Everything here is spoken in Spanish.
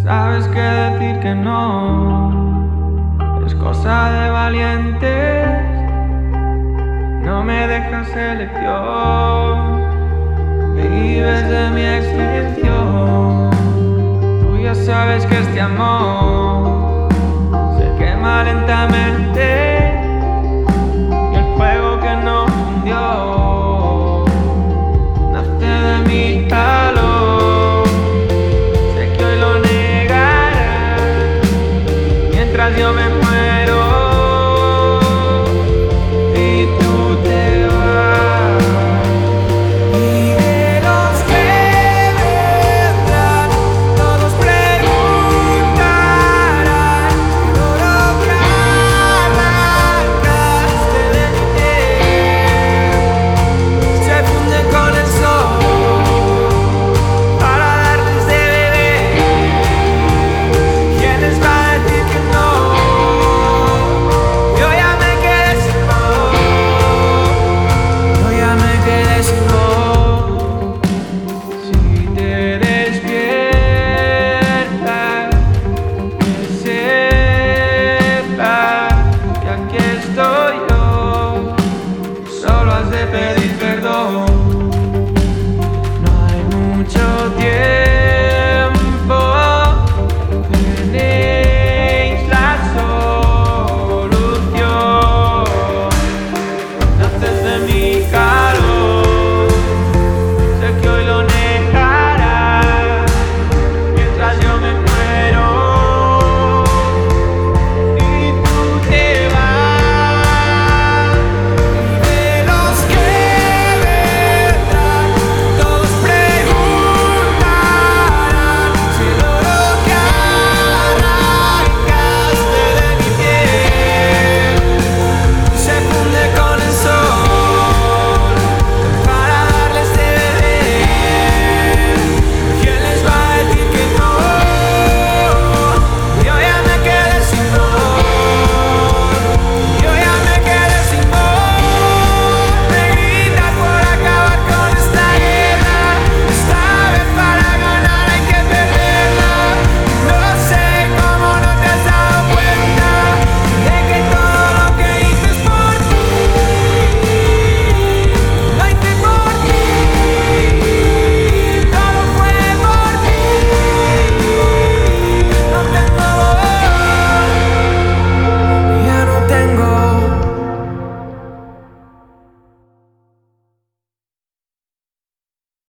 Sabes que decir que no es cosa de valientes. No me dejas elección, vives de mi extinción. Tú ya sabes que este amor se quema lentamente, y el fuego que nos hundió nace de mi calor. Sé que hoy lo negarás mientras yo me